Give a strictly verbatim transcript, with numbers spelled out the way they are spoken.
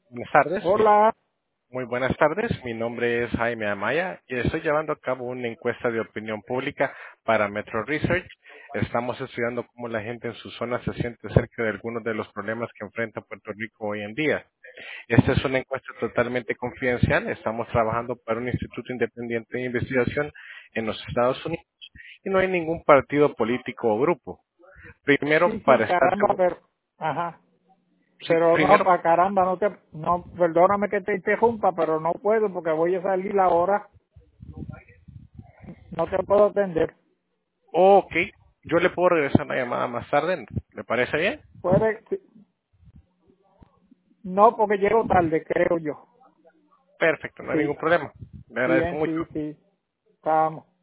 Buenas tardes, mi- Hola. muy buenas tardes. Mi nombre es Jaime Amaya y estoy llevando a cabo una encuesta de opinión pública para Metro Research. Estamos estudiando cómo la gente en su zona se siente acerca de algunos de los problemas que enfrenta Puerto Rico hoy en día. Esta es una encuesta totalmente confidencial. Estamos trabajando para un instituto independiente de investigación en los Estados Unidos y no hay ningún partido político o grupo. Primero, Sí, sí, para estar caramba, seguro, pero, ajá. sí, Pero no, primero, para caramba, no te, no, perdóname que te interrumpa, pero no puedo porque voy a salir ahora. No te puedo atender. ok, yo le puedo regresar la llamada más tarde. ¿Le parece bien? Puede, sí, no, porque llego tarde, creo yo. Perfecto, no hay Sí, ningún problema. Le agradezco bien, mucho. sí, sí. Estamos.